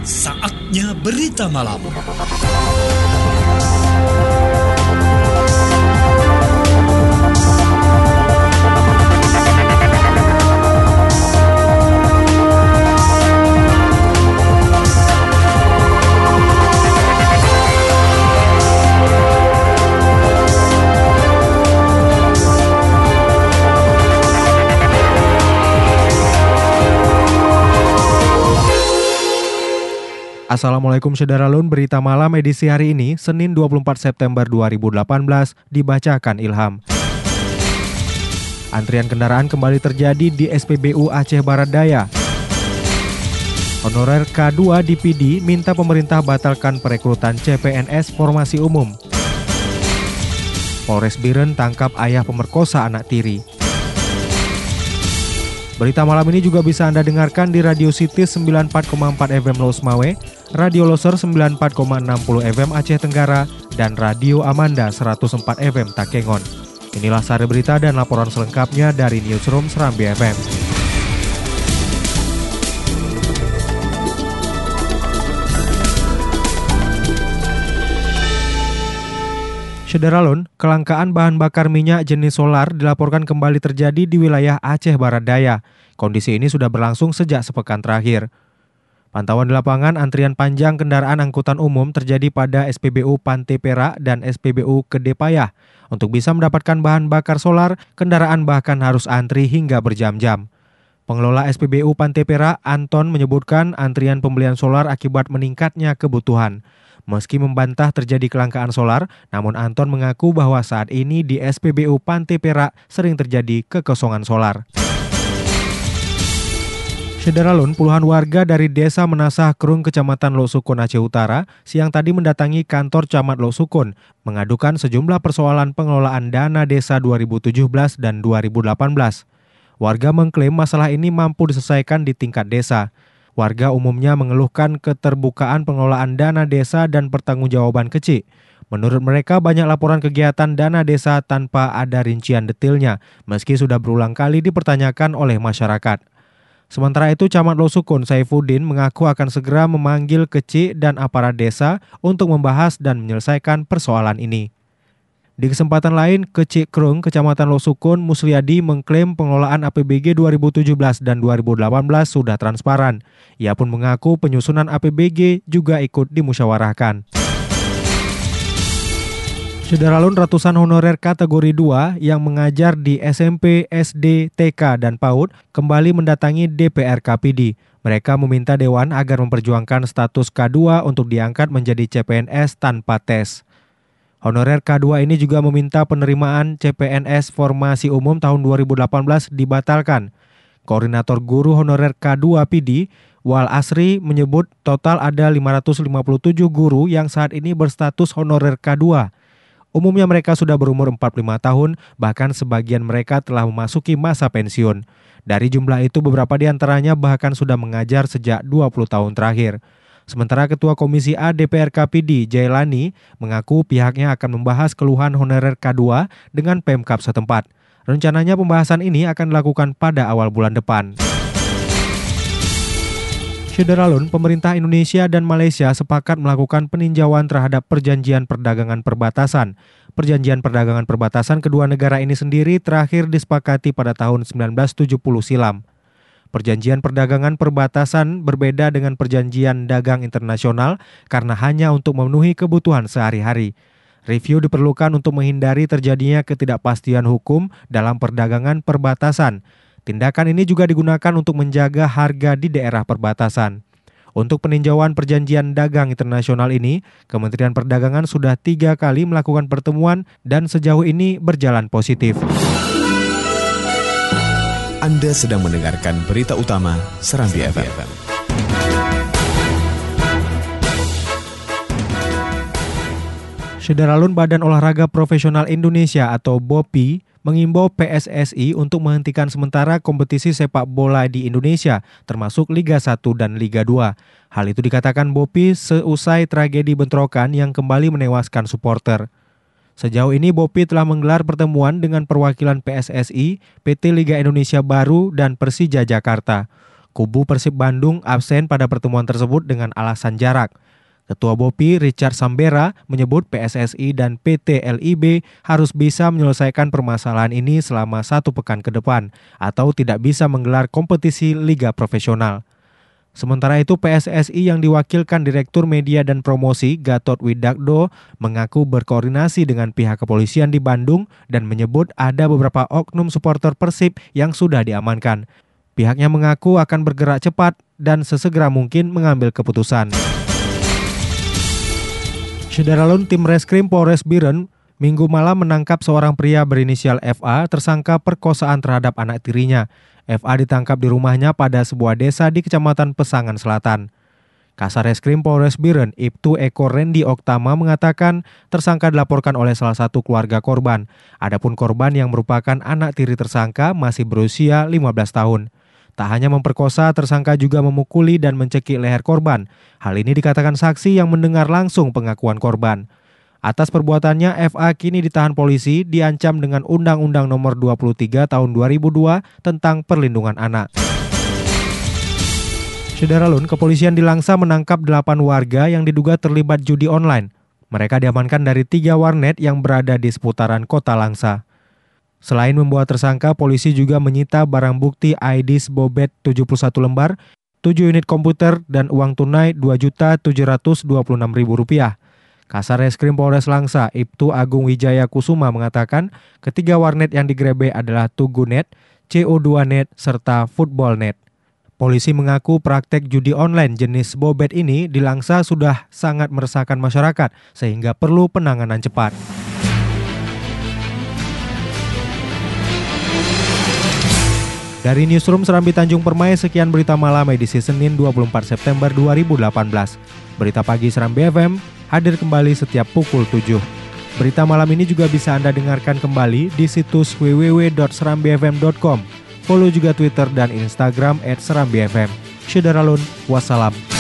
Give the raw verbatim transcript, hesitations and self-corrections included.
Saatnya berita malam. Assalamualaikum Syederalun, berita malam edisi hari ini, Senin dua puluh empat September dua ribu delapan belas, dibacakan Ilham. Antrian kendaraan kembali terjadi di S P B U Aceh Barat Daya. Honorer K dua di P D minta pemerintah batalkan perekrutan C P N S formasi umum. Polres Biren tangkap ayah pemerkosa anak tiri. Berita malam ini juga bisa Anda dengarkan di Radio City sembilan puluh empat koma empat F M Los Mawe, Radio Loser sembilan puluh empat koma enam puluh F M Aceh Tenggara, dan Radio Amanda seratus empat F M Takengon. Inilah sari berita dan laporan selengkapnya dari Newsroom Serambi F M. Syederalun, kelangkaan bahan bakar minyak jenis solar dilaporkan kembali terjadi di wilayah Aceh Barat Daya. Kondisi ini sudah berlangsung sejak sepekan terakhir. Pantauan di lapangan, antrian panjang kendaraan angkutan umum terjadi pada S P B U Pantai Perak dan S P B U Gede Payah. Untuk bisa mendapatkan bahan bakar solar, kendaraan bahkan harus antri hingga berjam-jam. Pengelola S P B U Pantai Perak, Anton, menyebutkan antrian pembelian solar akibat meningkatnya kebutuhan. Meski membantah terjadi kelangkaan solar, namun Anton mengaku bahwa saat ini di S P B U Pantai Perak sering terjadi kekosongan solar. Syederalun, puluhan warga dari Desa Menasah Krung, Kecamatan Lok Sukun, Aceh Utara, siang tadi mendatangi kantor Camat Lok Sukun, mengadukan sejumlah persoalan pengelolaan dana desa dua ribu tujuh belas dan dua ribu delapan belas. Warga mengklaim masalah ini mampu diselesaikan di tingkat desa. Warga umumnya mengeluhkan keterbukaan pengelolaan dana desa dan pertanggungjawaban kecil. Menurut mereka, banyak laporan kegiatan dana desa tanpa ada rincian detailnya, meski sudah berulang kali dipertanyakan oleh masyarakat. Sementara itu, Camat Lok Sukun Saifuddin mengaku akan segera memanggil kecil dan aparat desa untuk membahas dan menyelesaikan persoalan ini. Di kesempatan lain, Kecik Krung, Kecamatan Lok Sukun, Musliadi mengklaim pengelolaan A P B G dua ribu tujuh belas dan dua ribu delapan belas sudah transparan. Ia pun mengaku penyusunan A P B G juga ikut dimusyawarahkan. Syederalun, ratusan honorer kategori dua yang mengajar di S M P, S D, T K, dan PAUD kembali mendatangi D P R K P D. Mereka meminta Dewan agar memperjuangkan status K dua untuk diangkat menjadi C P N S tanpa tes. Honorer K dua ini juga meminta penerimaan C P N S formasi umum tahun dua ribu delapan belas dibatalkan. Koordinator Guru Honorer K dua P D, Wal Asri, menyebut total ada lima ratus lima puluh tujuh guru yang saat ini berstatus honorer K dua. Umumnya mereka sudah berumur empat puluh lima tahun, bahkan sebagian mereka telah memasuki masa pensiun. Dari jumlah itu, beberapa di antaranya bahkan sudah mengajar sejak dua puluh tahun terakhir. Sementara Ketua Komisi A D P R K P D, Jailani, mengaku pihaknya akan membahas keluhan honorer K dua dengan Pemkab setempat. Rencananya pembahasan ini akan dilakukan pada awal bulan depan. Syederalun, pemerintah Indonesia dan Malaysia sepakat melakukan peninjauan terhadap perjanjian perdagangan perbatasan. Perjanjian perdagangan perbatasan kedua negara ini sendiri terakhir disepakati pada tahun sembilan belas tujuh puluh silam. Perjanjian perdagangan perbatasan berbeda dengan perjanjian dagang internasional karena hanya untuk memenuhi kebutuhan sehari-hari. Review diperlukan untuk menghindari terjadinya ketidakpastian hukum dalam perdagangan perbatasan. Tindakan ini juga digunakan untuk menjaga harga di daerah perbatasan. Untuk peninjauan perjanjian dagang internasional ini, Kementerian Perdagangan sudah tiga kali melakukan pertemuan dan sejauh ini berjalan positif. Anda sedang mendengarkan berita utama Serambi F M. Syederalun, Badan Olahraga Profesional Indonesia atau B O P I mengimbau P S S I untuk menghentikan sementara kompetisi sepak bola di Indonesia, termasuk Liga satu dan Liga dua. Hal itu dikatakan B O P I seusai tragedi bentrokan yang kembali menewaskan supporter. Sejauh ini B O P I telah menggelar pertemuan dengan perwakilan P S S I, P T Liga Indonesia Baru, dan Persija Jakarta. Kubu Persib Bandung absen pada pertemuan tersebut dengan alasan jarak. Ketua B O P I Richard Sambera menyebut P S S I dan P T L I B harus bisa menyelesaikan permasalahan ini selama satu pekan ke depan atau tidak bisa menggelar kompetisi liga profesional. Sementara itu P S S I yang diwakilkan Direktur Media dan Promosi Gatot Widakdo mengaku berkoordinasi dengan pihak kepolisian di Bandung dan menyebut ada beberapa oknum supporter Persib yang sudah diamankan. Pihaknya mengaku akan bergerak cepat dan sesegera mungkin mengambil keputusan. Syederalun tim Reskrim Polres Biren Minggu malam menangkap seorang pria berinisial F A tersangka perkosaan terhadap anak tirinya. F A ditangkap di rumahnya pada sebuah desa di Kecamatan Pesangan Selatan. Kasar Reskrim Polres Biren, Ibtu Eko Rendi Oktama mengatakan tersangka dilaporkan oleh salah satu keluarga korban. Adapun korban yang merupakan anak tiri tersangka masih berusia lima belas tahun. Tak hanya memperkosa, tersangka juga memukuli dan mencekik leher korban. Hal ini dikatakan saksi yang mendengar langsung pengakuan korban. Atas perbuatannya, F A kini ditahan polisi, diancam dengan Undang-Undang Nomor dua puluh tiga Tahun dua ribu dua tentang Perlindungan Anak. Syederalun, kepolisian di Langsa menangkap delapan warga yang diduga terlibat judi online. Mereka diamankan dari tiga warnet yang berada di seputaran kota Langsa. Selain membawa tersangka, polisi juga menyita barang bukti I D Bobet tujuh puluh satu lembar, tujuh unit komputer, dan uang tunai dua juta tujuh ratus dua puluh enam ribu rupiah. Kasar Reskrim Polres Langsa, Ibtu Agung Wijaya Kusuma mengatakan ketiga warnet yang digerebek adalah Tugunet, C O dua Net, serta Footballnet. Polisi mengaku praktek judi online jenis Bobet ini di Langsa sudah sangat meresahkan masyarakat sehingga perlu penanganan cepat. Dari Newsroom Serambi Tanjung Permai, sekian berita malam edisi Senin dua puluh empat September dua ribu delapan belas. Berita pagi Serambi F M hadir kembali setiap pukul tujuh. Berita malam ini juga bisa Anda dengarkan kembali di situs w w w dot serambi f m dot com. Follow juga Twitter dan Instagram et serambi f m. Syederalun, wassalam.